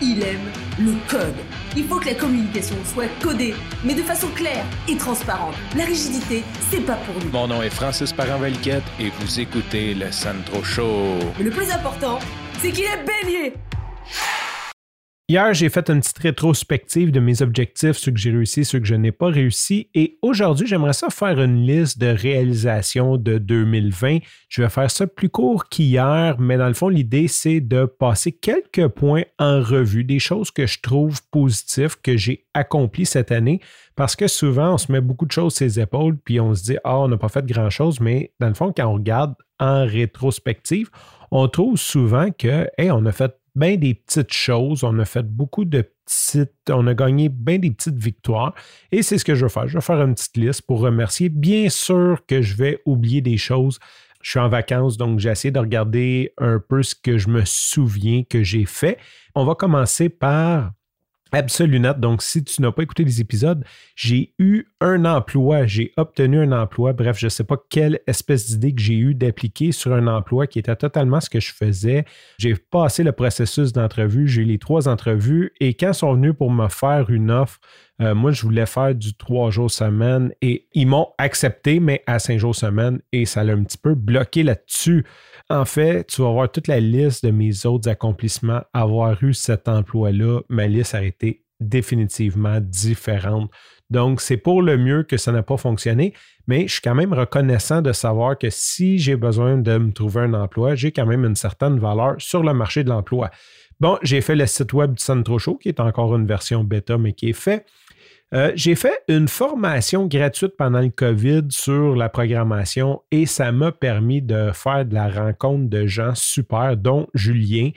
il aime le code. Il faut que la communication soit codée, mais de façon claire et transparente. La rigidité, c'est pas pour nous. Mon nom est Francis Parent-Valquette et vous écoutez le Sandro Show. Mais le plus important, c'est qu'il est bélier. Hier, j'ai fait une petite rétrospective de mes objectifs, ceux que j'ai réussi, ceux que je n'ai pas réussi. Et aujourd'hui, j'aimerais ça faire une liste de réalisations de 2020. Je vais faire ça plus court qu'hier, mais dans le fond, l'idée, c'est de passer quelques points en revue, des choses que je trouve positives, que j'ai accomplies cette année. Parce que souvent, on se met beaucoup de choses sur les épaules, puis on se dit « Ah, on n'a pas fait grand-chose », mais dans le fond, quand on regarde en rétrospective, on trouve souvent que « Hey, on a fait bien des petites choses, on a fait beaucoup de on a gagné bien des petites victoires et c'est ce que je veux faire. Je vais faire une petite liste pour remercier. Bien sûr que je vais oublier des choses. Je suis en vacances, donc j'ai essayé de regarder un peu ce que je me souviens que j'ai fait. On va commencer par Absolunet. Donc, si tu n'as pas écouté les épisodes, j'ai eu un emploi, j'ai obtenu un emploi. Bref, je ne sais pas quelle espèce d'idée que j'ai eu d'appliquer sur un emploi qui était totalement ce que je faisais. J'ai passé le processus d'entrevue, j'ai eu les 3 entrevues et quand ils sont venus pour me faire une offre, moi, je voulais faire du 3 jours semaine et ils m'ont accepté, mais à 5 jours semaine et ça l'a un petit peu bloqué là-dessus. En fait, tu vas voir toute la liste de mes autres accomplissements. Avoir eu cet emploi-là, ma liste a été définitivement différente. Donc, c'est pour le mieux que ça n'a pas fonctionné, mais je suis quand même reconnaissant de savoir que si j'ai besoin de me trouver un emploi, j'ai quand même une certaine valeur sur le marché de l'emploi. Bon, j'ai fait le site web du Sandro Show, qui est encore une version bêta, mais qui est fait. J'ai fait une formation gratuite pendant le COVID sur la programmation et ça m'a permis de faire de la rencontre de gens super, dont Julien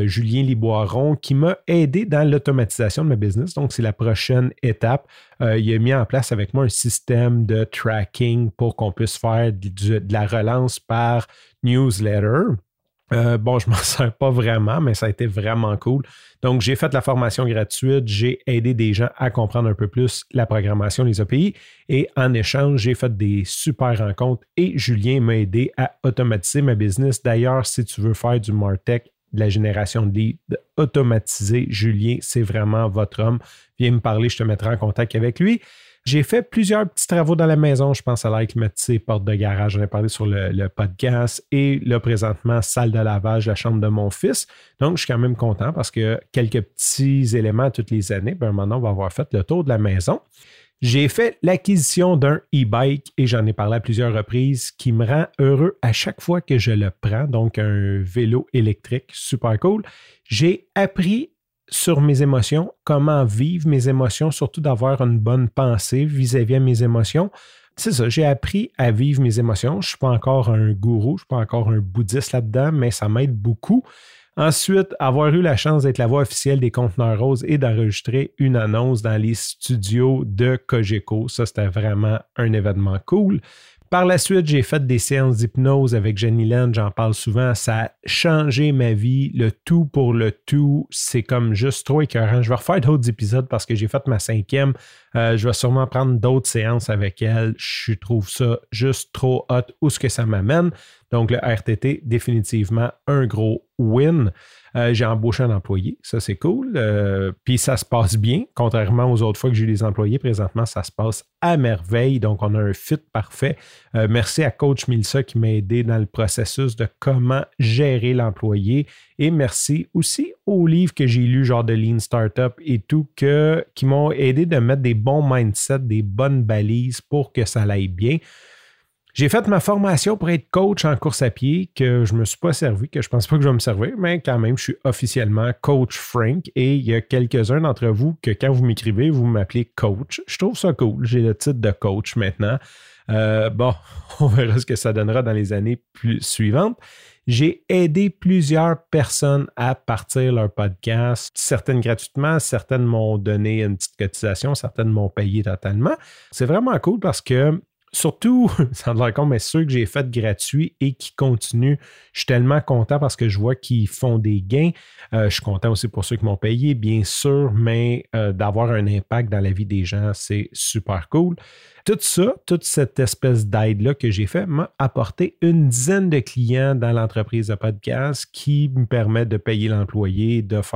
Liboiron, qui m'a aidé dans l'automatisation de ma business. Donc, c'est la prochaine étape. Il a mis en place avec moi un système de tracking pour qu'on puisse faire de la relance par newsletter. Bon, je ne m'en sers pas vraiment, mais ça a été vraiment cool. Donc, j'ai fait la formation gratuite, j'ai aidé des gens à comprendre un peu plus la programmation, les API, et en échange, j'ai fait des super rencontres et Julien m'a aidé à automatiser ma business. D'ailleurs, si tu veux faire du MarTech, de la génération de leads, automatiser, Julien, c'est vraiment votre homme. Viens me parler, je te mettrai en contact avec lui. J'ai fait plusieurs petits travaux dans la maison. Je pense à l'air climatisé, porte de garage. J'en ai parlé sur le podcast. Et là, présentement, salle de lavage, la chambre de mon fils. Donc, je suis quand même content parce que quelques petits éléments toutes les années, maintenant, on va avoir fait le tour de la maison. J'ai fait l'acquisition d'un e-bike et j'en ai parlé à plusieurs reprises qui me rend heureux à chaque fois que je le prends. Donc, un vélo électrique, super cool. J'ai appris sur mes émotions, comment vivre mes émotions, surtout d'avoir une bonne pensée vis-à-vis de mes émotions. C'est ça, j'ai appris à vivre mes émotions. Je ne suis pas encore un gourou, je ne suis pas encore un bouddhiste là-dedans, mais ça m'aide beaucoup. Ensuite, avoir eu la chance d'être la voix officielle des Conteneurs Roses et d'enregistrer une annonce dans les studios de Cogeco. Ça, c'était vraiment un événement cool. Par la suite, j'ai fait des séances d'hypnose avec Jenny Land, j'en parle souvent, ça a changé ma vie, le tout pour le tout, c'est comme juste trop écœurant. Je vais refaire d'autres épisodes parce que j'ai fait ma 5e, je vais sûrement prendre d'autres séances avec elle, je trouve ça juste trop hot, où est-ce que ça m'amène. Donc le RTT, définitivement un gros win. J'ai embauché un employé, ça c'est cool. Puis ça se passe bien, contrairement aux autres fois que j'ai eu des employés. Présentement, ça se passe à merveille. Donc, on a un fit parfait. Merci à Coach Milsa qui m'a aidé dans le processus de comment gérer l'employé. Et merci aussi aux livres que j'ai lus, genre de Lean Startup et tout, qui m'ont aidé de mettre des bons mindsets, des bonnes balises pour que ça aille bien. J'ai fait ma formation pour être coach en course à pied que je ne me suis pas servi, que je ne pense pas que je vais me servir, mais quand même, je suis officiellement coach Frank et il y a quelques-uns d'entre vous que quand vous m'écrivez, vous m'appelez coach. Je trouve ça cool. J'ai le titre de coach maintenant. Bon, on verra ce que ça donnera dans les années suivantes. J'ai aidé plusieurs personnes à partir leur podcast, certaines gratuitement, certaines m'ont donné une petite cotisation, certaines m'ont payé totalement. C'est vraiment cool parce que surtout, ça me rend compte, mais ceux que j'ai fait gratuits et qui continuent, je suis tellement content parce que je vois qu'ils font des gains. Je suis content aussi pour ceux qui m'ont payé, bien sûr, mais d'avoir un impact dans la vie des gens, c'est super cool. Tout ça, toute cette espèce d'aide-là que j'ai fait m'a apporté une dizaine de clients dans l'entreprise de podcast qui me permet de payer l'employé, de faire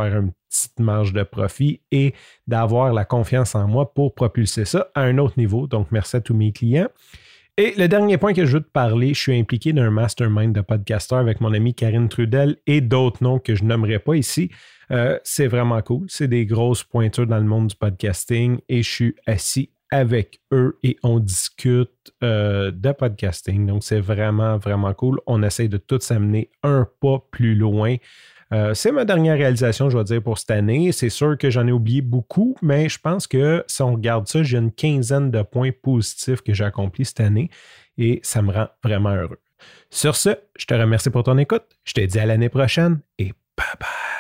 petite marge de profit et d'avoir la confiance en moi pour propulser ça à un autre niveau. Donc, merci à tous mes clients. Et le dernier point que je veux te parler, je suis impliqué dans un mastermind de podcasteurs avec mon amie Karine Trudel et d'autres noms que je nommerai pas ici. C'est vraiment cool. C'est des grosses pointures dans le monde du podcasting et je suis assis avec eux et on discute de podcasting. Donc, c'est vraiment, vraiment cool. On essaie de tous s'amener un pas plus loin. C'est ma dernière réalisation, je dois dire, pour cette année. C'est sûr que j'en ai oublié beaucoup, mais je pense que si on regarde ça, j'ai une quinzaine de points positifs que j'ai accomplis cette année et ça me rend vraiment heureux. Sur ce, je te remercie pour ton écoute. Je te dis à l'année prochaine et bye bye!